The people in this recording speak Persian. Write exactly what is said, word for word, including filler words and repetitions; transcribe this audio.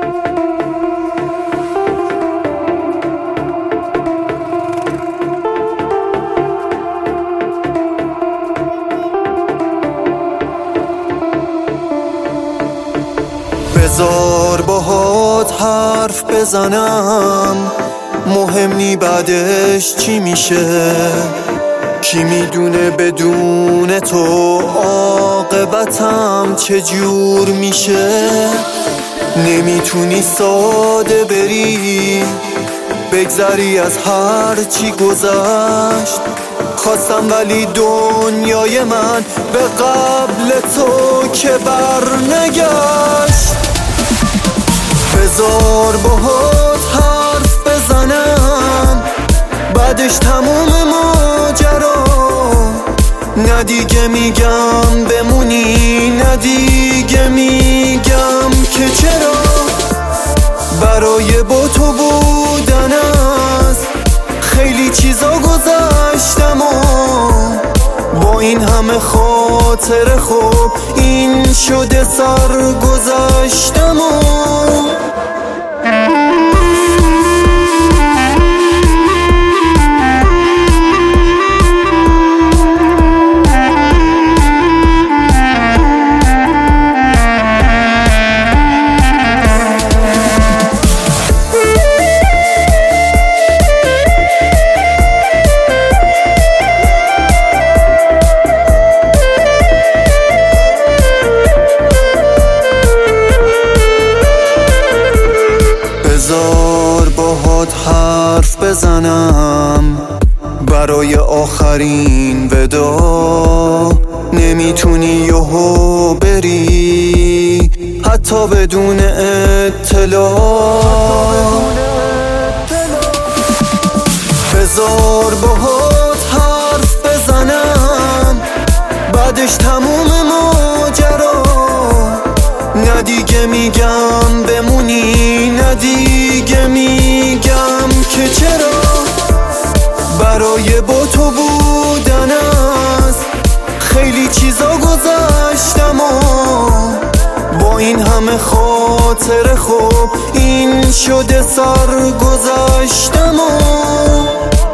بذار باهات حرف بزنم، مهم نی بعدش چی میشه. کی میدونه بدون تو عاقبتم چجور میشه. نمیتونی ساده بری بگذری از هر چی گذشت. خواستم ولی دنیای من به قبل تو که بر نگشت. بذار باهات حرف بزنم، بعدش تموم ماجرا. نه دیگه میگم بمونی، نه دیگه میگم که چرا. برای با تو بودن از خیلی چیزا گذشتم و با این همه خاطر خوب این شده سر گذشتم و بذار باهات حرف بزنم برای آخرین ودا. نمیتونی یهو بری حتی بدون اطلاع. بذار باهات حرف بزنم، بعدش تموم ماجرا. نه دیگه میگم بمونی، نه دیگه میگم که چرا. برای با تو بودن از خیلی چیزا گذشتم و با این همه خاطر خوب این شده سر گذشتم و